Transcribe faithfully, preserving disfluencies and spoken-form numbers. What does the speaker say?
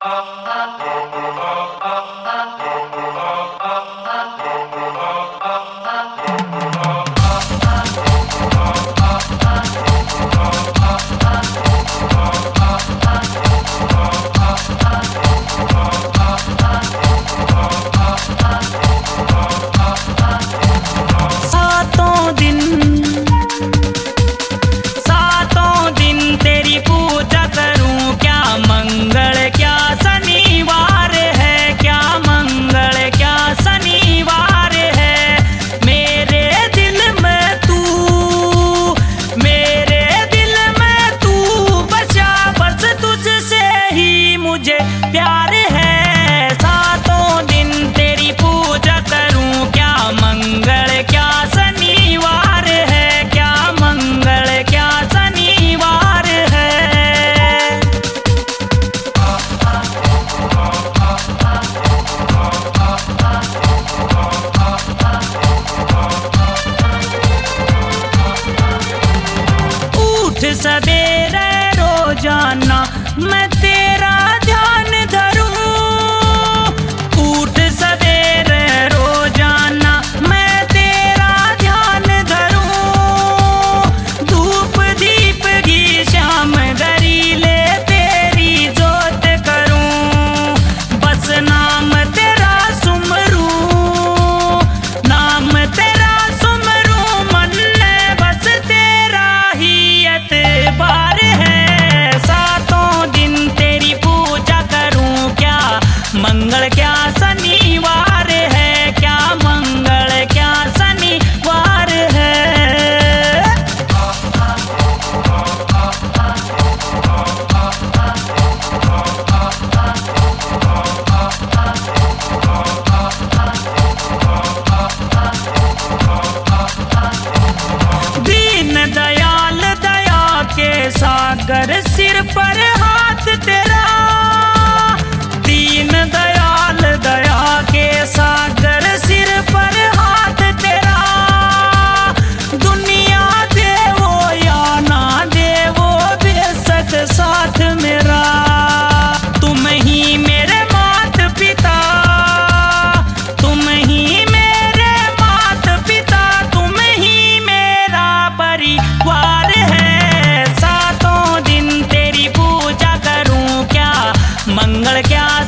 प्यार है। सातों दिन तेरी पूजा करूं, क्या मंगल क्या शनिवार है, क्या मंगल क्या शनिवार है। उठ सवेरे रोजाना मैं तेरा ध्यान धरूं, उठ सवेरे रोजाना मैं तेरा ध्यान धरूं। धूप दीप की शाम गरीले तेरी जोत करूं, बस नाम तेरा सुमरूं, नाम तेरा सुमरूं। मन में बस तेरा ही एतबार है। मंगल क्या शनिवार है, क्या मंगल क्या शनिवार है। दीन दयाल दया के सागर सिर पर हाथ तेरा, दीन दयाल दया के सागर सिर पर हाथ तेरा। दुनिया दे वो या ना दे वो बेशक साथ मेरा, तुम ही मेरे मात पिता, तुम ही मेरे मात पिता, तुम ही मेरा परिवार है। सातों दिन तेरी पूजा करूं, क्या मंगल क्या